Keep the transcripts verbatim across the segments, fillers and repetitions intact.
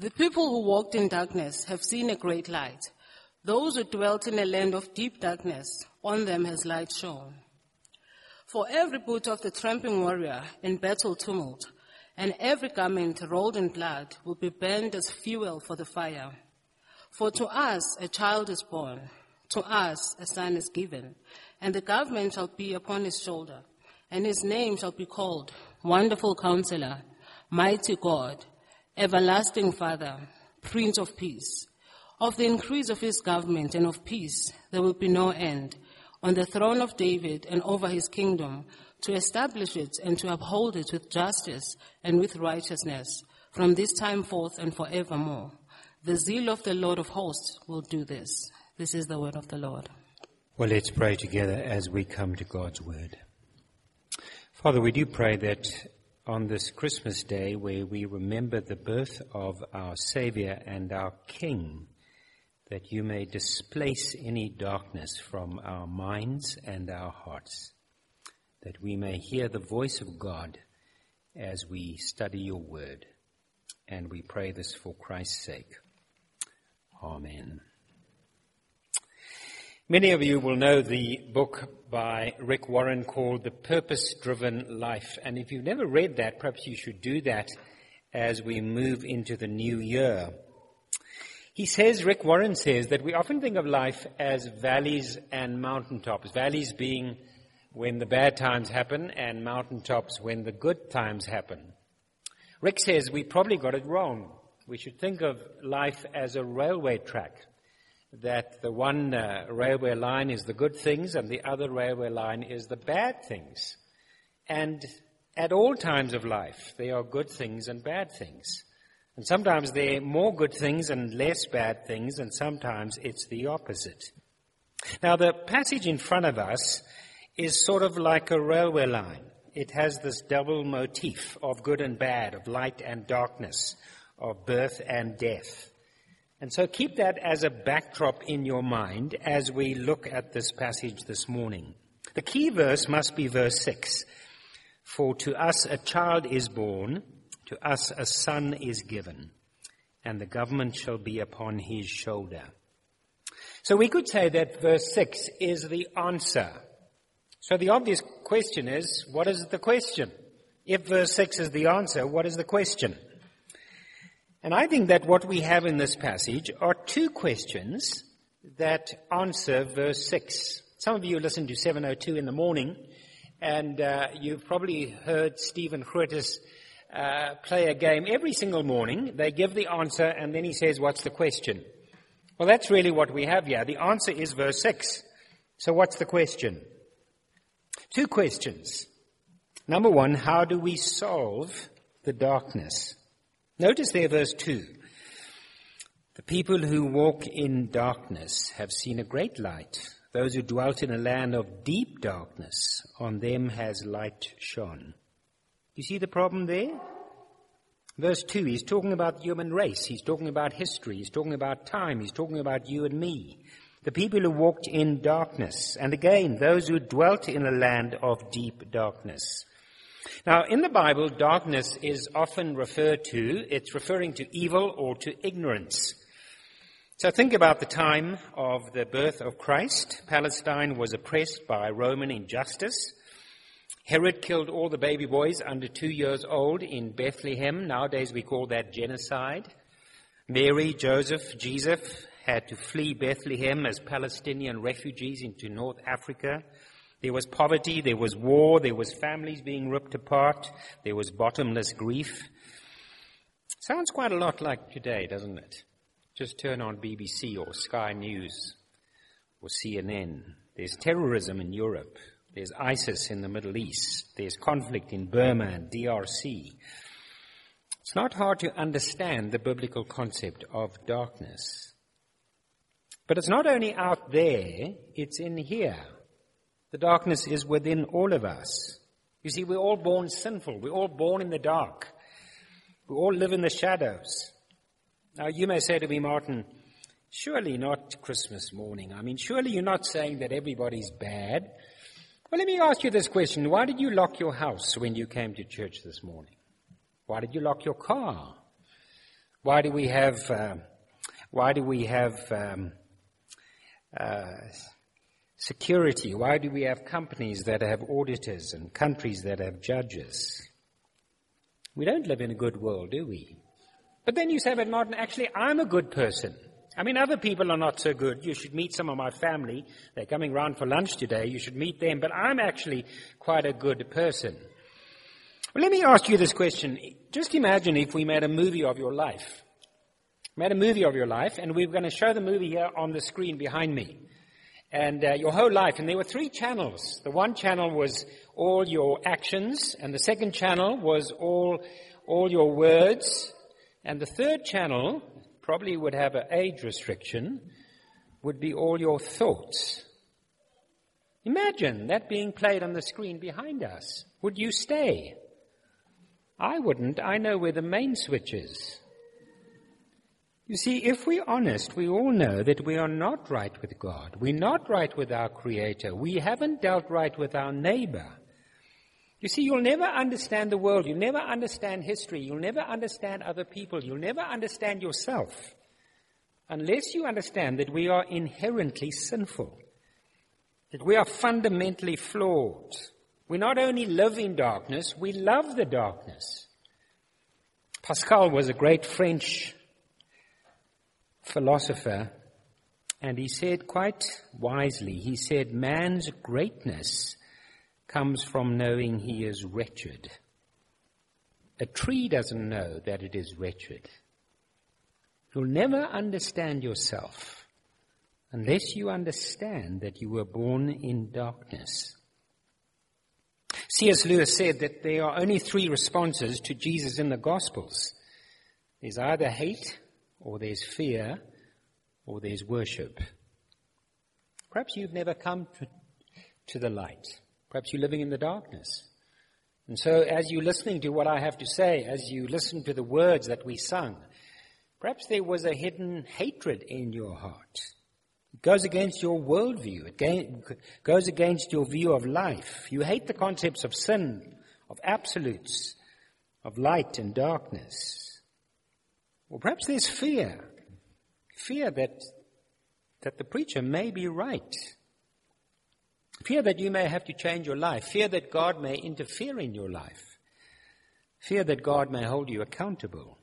The people who walked in darkness have seen a great light. Those who dwelt in a land of deep darkness, on them has light shone. For every boot of the tramping warrior in battle tumult, and every garment rolled in blood will be burned as fuel for the fire. For to us a child is born, to us a son is given, and the government shall be upon his shoulder, and his name shall be called Wonderful Counselor, Mighty God, Everlasting Father, Prince of Peace. Of the increase of his government and of peace there will be no end, on the throne of David and over his kingdom, to establish it and to uphold it with justice and with righteousness, from this time forth and forevermore. The zeal of the Lord of hosts will do this. This is the word of the Lord. Well, let's pray together as we come to God's word. Father, we do pray that on this Christmas day, where we remember the birth of our Savior and our King, that you may displace any darkness from our minds and our hearts, that we may hear the voice of God as we study your word. And we pray this for Christ's sake. Amen. Many of you will know the book by Rick Warren called The Purpose-Driven Life. And if you've never read that, perhaps you should do that as we move into the new year. He says, Rick Warren says, that we often think of life as valleys and mountaintops. Valleys being when the bad times happen, and mountaintops when the good times happen. Rick says we probably got it wrong. We should think of life as a railway track, that the one uh, railway line is the good things and the other railway line is the bad things. And at all times of life, there are good things and bad things. And sometimes there are more good things and less bad things, and sometimes it's the opposite. Now, the passage in front of us is sort of like a railway line. It has this double motif of good and bad, of light and darkness, of birth and death. And so keep that as a backdrop in your mind as we look at this passage this morning. The key verse must be verse six. For to us a child is born, to us a son is given, and the government shall be upon his shoulder. So we could say that verse six is the answer. So the obvious question is, what is the question? If verse six is the answer, what is the question? And I think that what we have in this passage are two questions that answer verse six. Some of you listen to seven oh two in the morning, and uh, you've probably heard Stephen Grootes uh, play a game every single morning. They give the answer, and then he says, what's the question? Well, that's really what we have here. The answer is verse six. So what's the question? Two questions. Number one, how do we solve the darkness? Notice there verse two. The people who walk in darkness have seen a great light. Those who dwelt in a land of deep darkness, on them has light shone. You see the problem there? Verse two, he's talking about the human race. He's talking about history. He's talking about time. He's talking about you and me. The people who walked in darkness. And again, those who dwelt in a land of deep darkness. Now, in the Bible, darkness is often referred to, it's referring to evil or to ignorance. So think about the time of the birth of Christ. Palestine was oppressed by Roman injustice. Herod killed all the baby boys under two years old in Bethlehem. Nowadays we call that genocide. Mary, Joseph, Jesus had to flee Bethlehem as Palestinian refugees into North Africa. There was poverty, there was war, there was families being ripped apart, there was bottomless grief. Sounds quite a lot like today, doesn't it? Just turn on B B C or Sky News or C N N. There's terrorism in Europe. There's ISIS in the Middle East. There's conflict in Burma and D R C. It's not hard to understand the biblical concept of darkness. But it's not only out there, it's in here. The darkness is within all of us. You see, we're all born sinful. We're all born in the dark. We all live in the shadows. Now, you may say to me, Martin, surely not Christmas morning. I mean, surely you're not saying that everybody's bad. Well, let me ask you this question. Why did you lock your house when you came to church this morning? Why did you lock your car? Why do we have, uh, why do we have um, uh, security? Why do we have companies that have auditors and countries that have judges? We don't live in a good world, do we? But then you say, but Martin, actually, I'm a good person. I mean, other people are not so good. You should meet some of my family. They're coming round for lunch today. You should meet them. But I'm actually quite a good person. Well, let me ask you this question. Just imagine if we made a movie of your life. Made a movie of your life, and we're going to show the movie here on the screen behind me. And uh, your whole life. And there were three channels. The one channel was all your actions, and the second channel was all all your words, and the third channel probably would have an age restriction, would be all your thoughts. Imagine that being played on the screen behind us. Would you stay? I wouldn't. I know where the main switch is. You see, if we're honest, we all know that we are not right with God. We're not right with our Creator. We haven't dealt right with our neighbor. You see, you'll never understand the world. You'll never understand history. You'll never understand other people. You'll never understand yourself unless you understand that we are inherently sinful, that we are fundamentally flawed. We not only live in darkness, we love the darkness. Pascal was a great French philosopher, and he said quite wisely, he said, man's greatness comes from knowing he is wretched. A tree doesn't know that it is wretched. You'll never understand yourself unless you understand that you were born in darkness. C S Lewis said that there are only three responses to Jesus in the Gospels. There's either hate, or there's fear, or there's worship. Perhaps you've never come to, to the light. Perhaps you're living in the darkness. And so as you're listening to what I have to say, as you listen to the words that we sung, perhaps there was a hidden hatred in your heart. It goes against your worldview. It goes against your view of life. You hate the concepts of sin, of absolutes, of light and darkness. Or perhaps there's fear. Fear that, that the preacher may be right. Fear that you may have to change your life. Fear that God may interfere in your life. Fear that God may hold you accountable.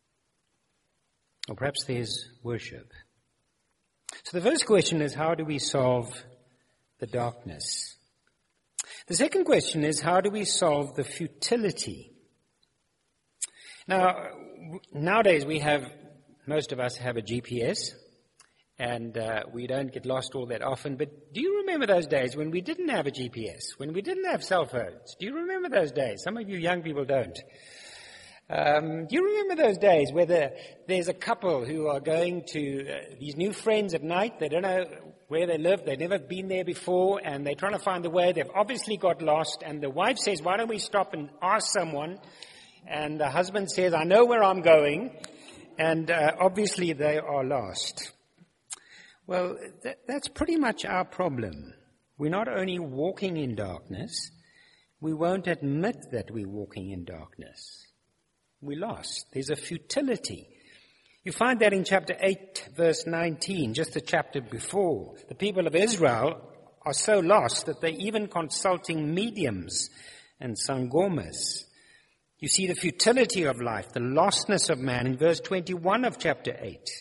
Or perhaps there's worship. So the first question is, how do we solve the darkness? The second question is, how do we solve the futility? Now, nowadays we have, most of us have a G P S, and uh, we don't get lost all that often. But do you remember those days when we didn't have a G P S, when we didn't have cell phones? Do you remember those days? Some of you young people don't. Um, do you remember those days where the, there's a couple who are going to uh, these new friends at night? They don't know where they live. They've never been there before, and they're trying to find the way. They've obviously got lost, and the wife says, why don't we stop and ask someone? And the husband says, I know where I'm going, and uh, obviously they are lost. Well, th- that's pretty much our problem. We're not only walking in darkness, we won't admit that we're walking in darkness. We're lost. There's a futility. You find that in chapter eight, verse nineteen, just the chapter before. The people of Israel are so lost that they're even consulting mediums and sangomas. You see the futility of life, the lostness of man in verse twenty-one of chapter eight.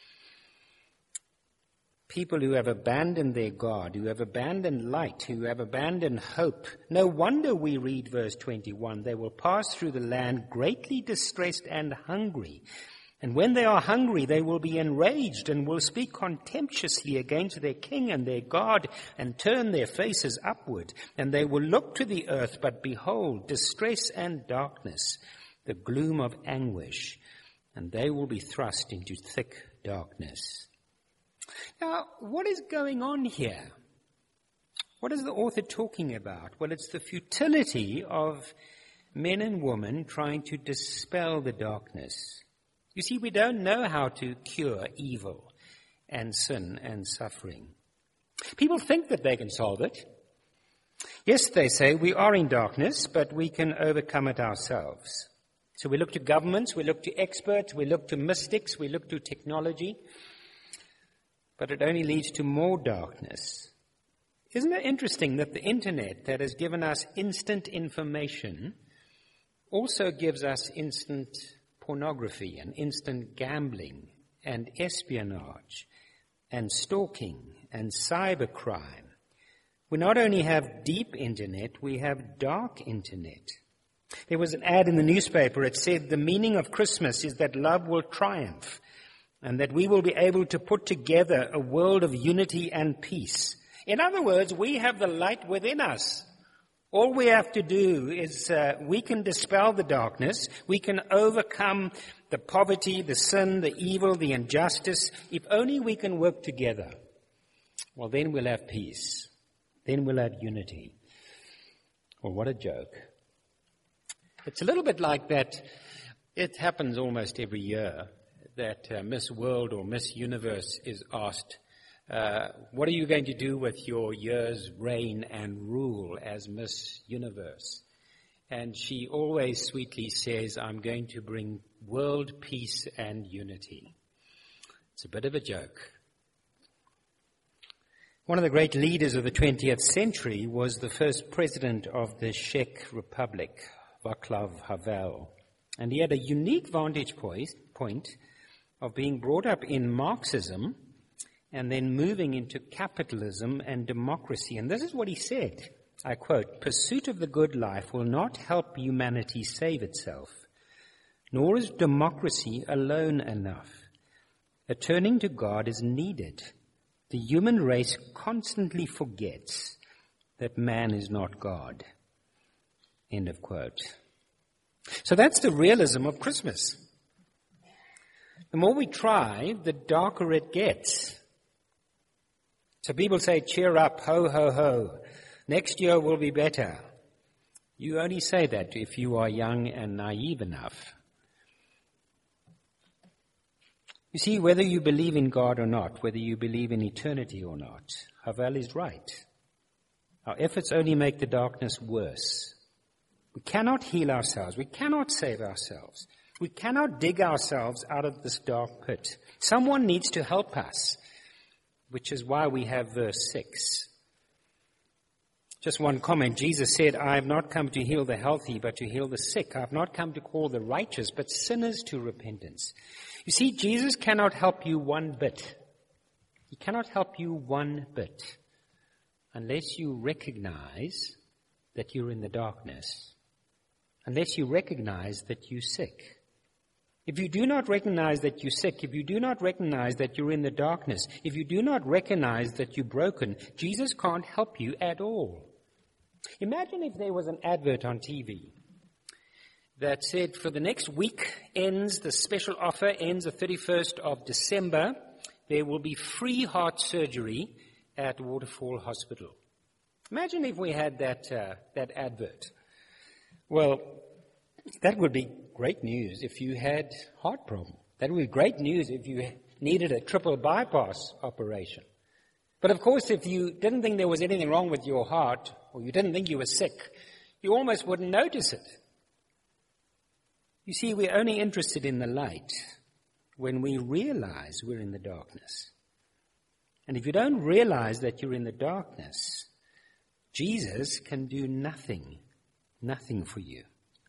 People who have abandoned their God, who have abandoned light, who have abandoned hope. No wonder we read verse twenty-one, they will pass through the land greatly distressed and hungry. And when they are hungry, they will be enraged and will speak contemptuously against their king and their God and turn their faces upward. And they will look to the earth, but behold, distress and darkness, the gloom of anguish, and they will be thrust into thick darkness. Now, what is going on here? What is the author talking about? Well, it's the futility of men and women trying to dispel the darkness. You see, we don't know how to cure evil and sin and suffering. People think that they can solve it. Yes, they say, we are in darkness, but we can overcome it ourselves. So we look to governments, we look to experts, we look to mystics, we look to technology, but it only leads to more darkness. Isn't it interesting that the internet that has given us instant information also gives us instant pornography and instant gambling and espionage and stalking and cybercrime? We not only have deep internet, we have dark internet. There was an ad in the newspaper. It said the meaning of Christmas is that love will triumph and that we will be able to put together a world of unity and peace. In other words, we have the light within us. All we have to do is uh, we can dispel the darkness. We can overcome the poverty, the sin, the evil, the injustice. If only we can work together. Well, then we'll have peace. Then we'll have unity. Well, what a joke. It's a little bit like that. It happens almost every year that uh, Miss World or Miss Universe is asked, uh, what are you going to do with your year's reign and rule as Miss Universe? And she always sweetly says, I'm going to bring world peace and unity. It's a bit of a joke. One of the great leaders of the twentieth century was the first president of the Czech Republic, Václav Havel. And he had a unique vantage point of being brought up in Marxism and then moving into capitalism and democracy. And this is what he said, I quote, "Pursuit of the good life will not help humanity save itself, nor is democracy alone enough. A turning to God is needed. The human race constantly forgets that man is not God." End of quote. So that's the realism of Christmas. The more we try, the darker it gets. So people say, cheer up, ho, ho, ho. Next year will be better. You only say that if you are young and naive enough. You see, whether you believe in God or not, whether you believe in eternity or not, Havel is right. Our efforts only make the darkness worse. We cannot heal ourselves. We cannot save ourselves. We cannot dig ourselves out of this dark pit. Someone needs to help us, which is why we have verse six. Just one comment. Jesus said, I have not come to heal the healthy, but to heal the sick. I have not come to call the righteous, but sinners to repentance. You see, Jesus cannot help you one bit. He cannot help you one bit unless you recognize that you're in the darkness. Unless you recognize that you're sick. If you do not recognize that you're sick, if you do not recognize that you're in the darkness, if you do not recognize that you're broken, Jesus can't help you at all. Imagine if there was an advert on T V that said, for the next week ends, the special offer ends the thirty-first of December, there will be free heart surgery at Waterfall Hospital. Imagine if we had that, uh, that advert. Well, that would be great news if you had heart problem. That would be great news if you needed a triple bypass operation. But of course, if you didn't think there was anything wrong with your heart, or you didn't think you were sick, you almost wouldn't notice it. You see, we're only interested in the light when we realize we're in the darkness. And if you don't realize that you're in the darkness, Jesus can do nothing. Nothing for you.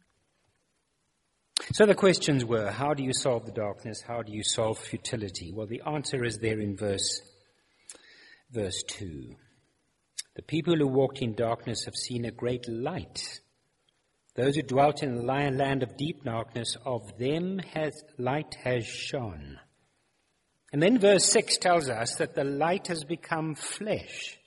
So the questions were, how do you solve the darkness? How do you solve futility? Well, the answer is there in verse, verse two. The people who walked in darkness have seen a great light. Those who dwelt in the land of deep darkness, of them has light has shone. And then verse six tells us that the light has become flesh.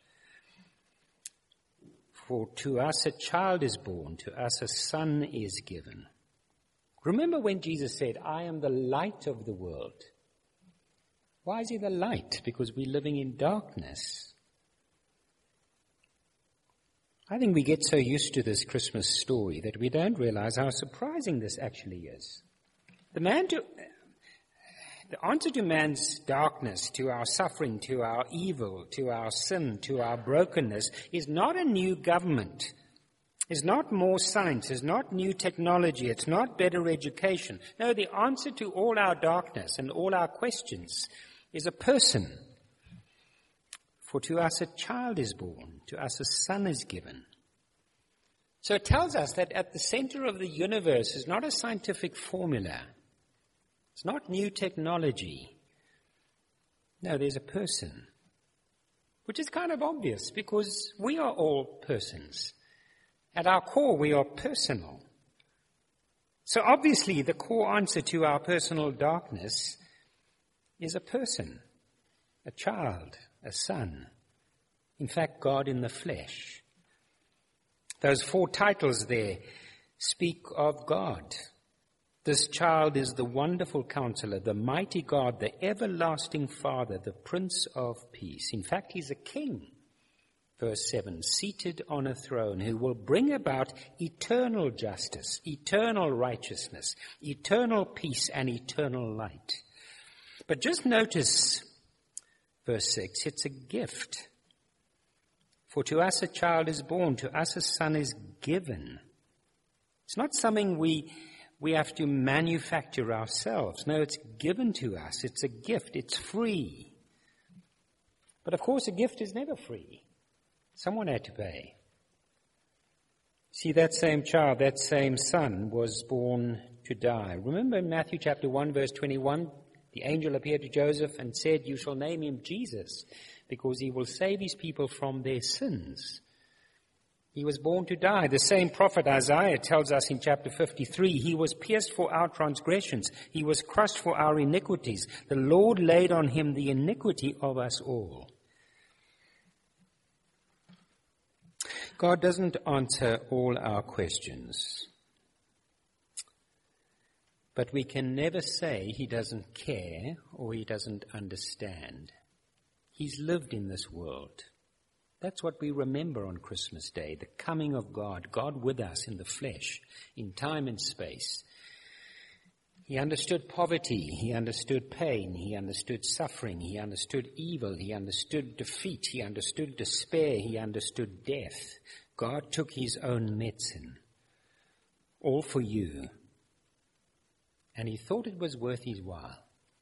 For to us a child is born, to us a son is given. Remember when Jesus said, I am the light of the world. Why is he the light? Because we're living in darkness. I think we get so used to this Christmas story that we don't realize how surprising this actually is. The man to, the answer to man's darkness, to our suffering, to our evil, to our sin, to our brokenness is not a new government. It's not more science, it's not new technology, it's not better education. No, the answer to all our darkness and all our questions is a person. For to us a child is born, to us a son is given. So it tells us that at the center of the universe is not a scientific formula. It's not new technology. No, there's a person. Which is kind of obvious because we are all persons. At our core, we are personal. So obviously, the core answer to our personal darkness is a person, a child, a son. In fact, God in the flesh. Those four titles there speak of God. This child is the wonderful counselor, the mighty God, the everlasting Father, the Prince of Peace. In fact, he's a king. Verse seven, seated on a throne, who will bring about eternal justice, eternal righteousness, eternal peace, and eternal light. But just notice verse six, it's a gift. For to us a child is born, to us a son is given. It's not something we, we have to manufacture ourselves. No, it's given to us. It's a gift. It's free. But of course, a gift is never free. Someone had to pay. See, that same child, that same son was born to die. Remember in Matthew chapter one, verse twenty-one, the angel appeared to Joseph and said, you shall name him Jesus, because he will save his people from their sins. He was born to die. The same prophet Isaiah tells us in chapter fifty-three, he was pierced for our transgressions. He was crushed for our iniquities. The Lord laid on him the iniquity of us all. God doesn't answer all our questions. But we can never say he doesn't care or he doesn't understand. He's lived in this world. That's what we remember on Christmas Day, the coming of God, God with us in the flesh, in time and space. He understood poverty, he understood pain, he understood suffering, he understood evil, he understood defeat, he understood despair, he understood death. God took his own medicine, all for you, and he thought it was worth his while.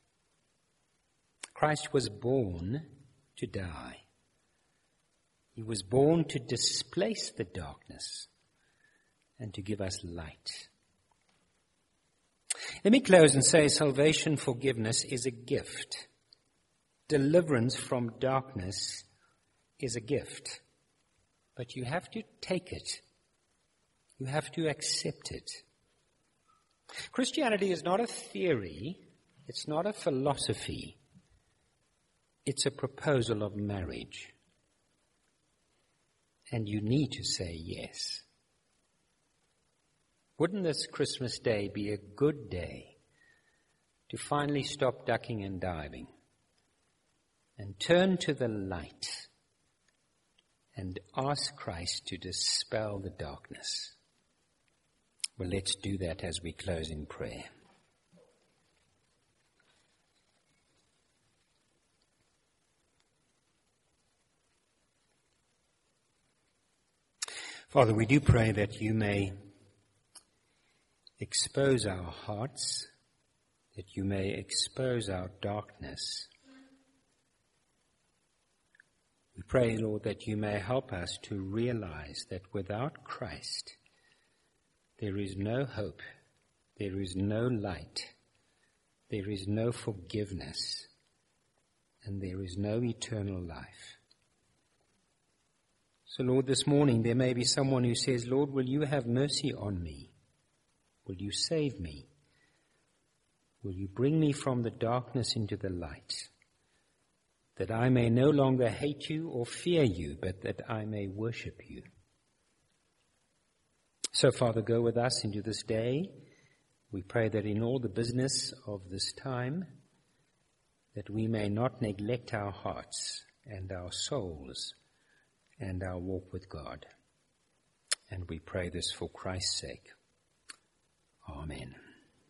Christ was born to die. He was born to displace the darkness and to give us light. Let me close and say salvation, forgiveness is a gift. Deliverance from darkness is a gift. But you have to take it. You have to accept it. Christianity is not a theory. It's not a philosophy. It's a proposal of marriage. And you need to say yes. Wouldn't this Christmas Day be a good day to finally stop ducking and diving and turn to the light and ask Christ to dispel the darkness? Well, let's do that as we close in prayer. Father, we do pray that you may expose our hearts, that you may expose our darkness. We pray, Lord, that you may help us to realize that without Christ, there is no hope, there is no light, there is no forgiveness, and there is no eternal life. So, Lord, this morning there may be someone who says, Lord, will you have mercy on me? Will you save me? Will you bring me from the darkness into the light, that I may no longer hate you or fear you, but that I may worship you? So, Father, go with us into this day. We pray that in all the business of this time, that we may not neglect our hearts and our souls and our walk with God. And we pray this for Christ's sake. Amen.